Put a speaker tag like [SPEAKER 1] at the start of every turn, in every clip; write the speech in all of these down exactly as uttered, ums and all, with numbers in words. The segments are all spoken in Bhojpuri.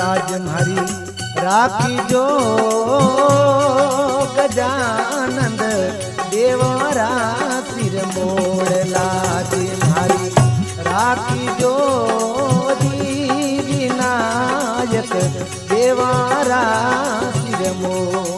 [SPEAKER 1] लाज मारी राखी जो गजानंद देवारा सिर मोड़ लाज मारी राखी जो विनायक देवारा सिर मोड़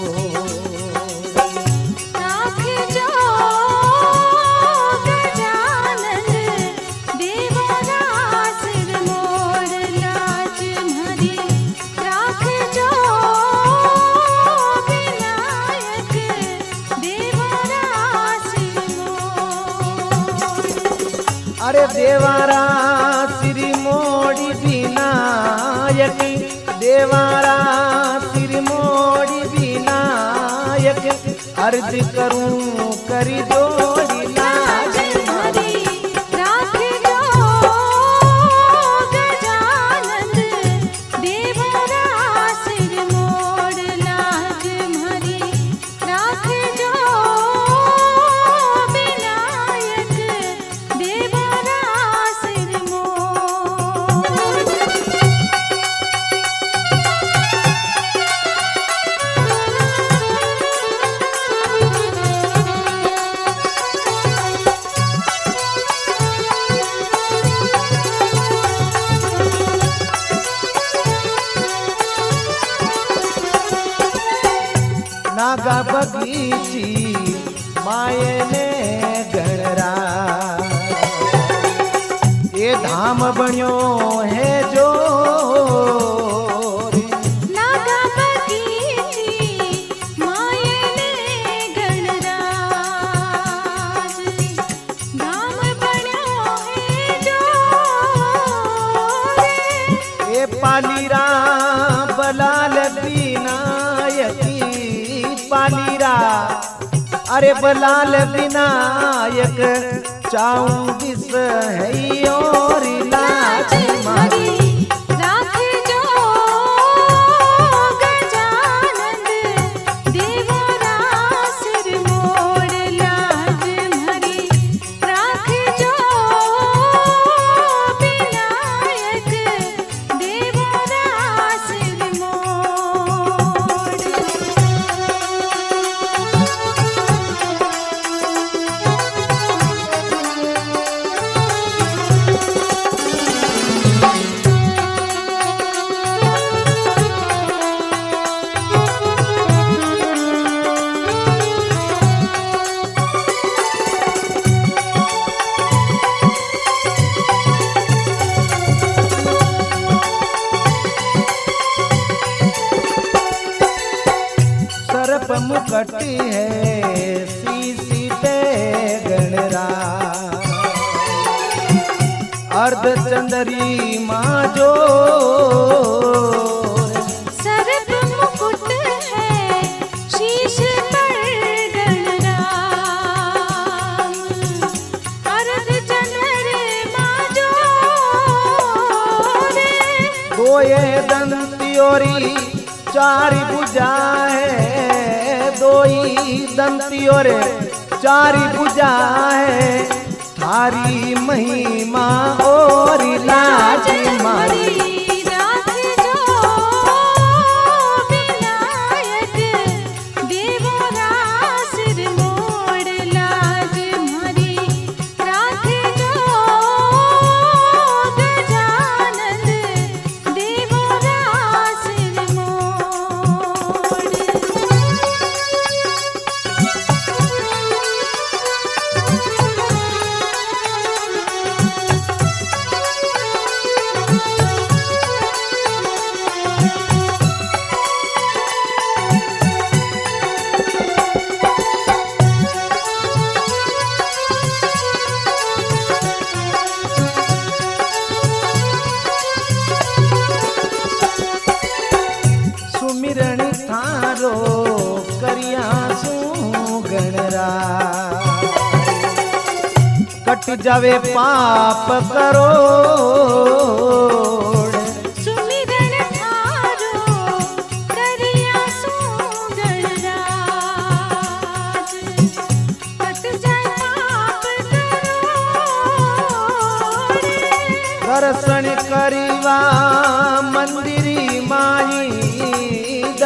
[SPEAKER 1] अरे देवारा श्री मोड़ी विनायक देवारा श्री मोड़ी विनायक अर्ज करूं करी जोड़ी लाज मारी
[SPEAKER 2] राखी जो गजानंद देवारा सिर मोड़ लाज मारी राखी जो विनायक देवारा सिर मोड़।
[SPEAKER 1] नागा बगीची माये ने गणरा ये धाम बण्यो है जो
[SPEAKER 2] नागा बगीची माये ने गणराज धाम बण्यो है जो
[SPEAKER 1] ये पालीरा बलाल विनायकी पालीरा अरे बलाल विनायक चाऊं दिस है और लाज मारी
[SPEAKER 2] राखी जो गजानंद देवारा सिर मोड़ लाज मारी राखी जो विनायक देवारा सिर मोड़।
[SPEAKER 1] सर्प मुकट है सीसी पे गणरा अर्ध चंदरी माँ जो
[SPEAKER 2] सर्प मुकुट है शीश पर गणराम अर्ध चंद्रमा जो
[SPEAKER 1] दो ये दंतियोरी चार भुजा है दो ही दंतियोर चार भुजा है थारी महिमा और लाज मारी
[SPEAKER 2] राखी जो विनायक देवारा सिर मोड़ लाज मारी राखी जो गजानंद देवारा सिर मोड़।
[SPEAKER 1] सुमिरन थारो करिया सू गणरा कट जावे पाप करो
[SPEAKER 2] सुमिरन थारो करिया सू गणराज कट जाए पाप करोड़।
[SPEAKER 1] दर्शन करीवा मंदिरी मा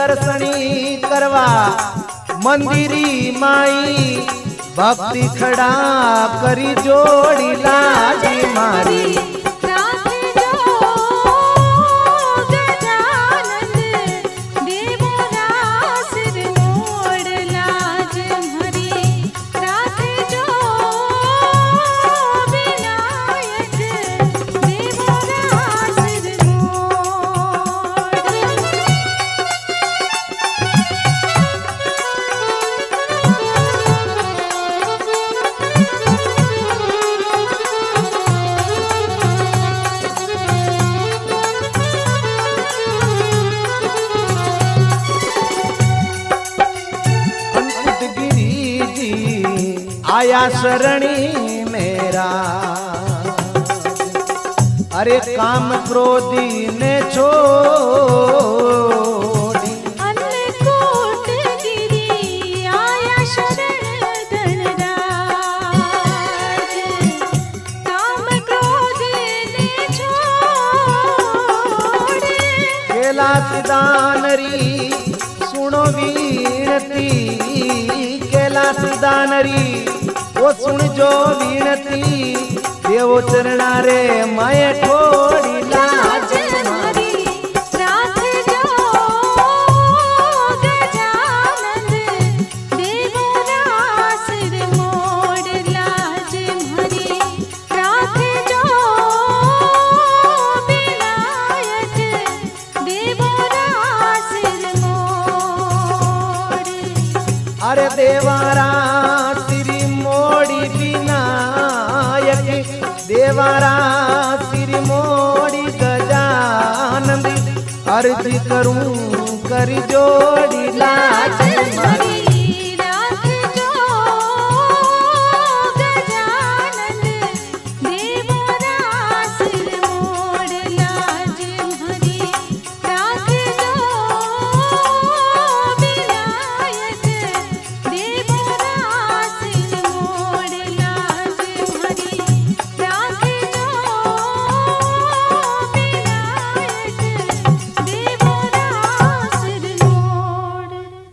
[SPEAKER 1] दर्शनी करवा मंदिरी माई भक्ति खड़ा करी जोड़ी लाजी मारी आया शरणी मेरा अरे काम क्रोधी ने छोड़ी
[SPEAKER 2] अन्नकूट गिरी आया शरण धनराज काम क्रोधी ने छोड़ी
[SPEAKER 1] कैलाश दानरी सुनो वीणती कैलाश दानरी वो सुन जो वीणती देव चरणा रे मैं ठोड़ी लाज
[SPEAKER 2] हरी रात जो गजानन देवो रासिर मोड़ लाज हरी रात जो विनायक देवो रासिर मोड़
[SPEAKER 1] अरे देवारा सिरी मोड़ी विनायक देवारा सिरी मोड़ी गजानंद अर्ज करूं कर जोड़ी लाज
[SPEAKER 2] हरी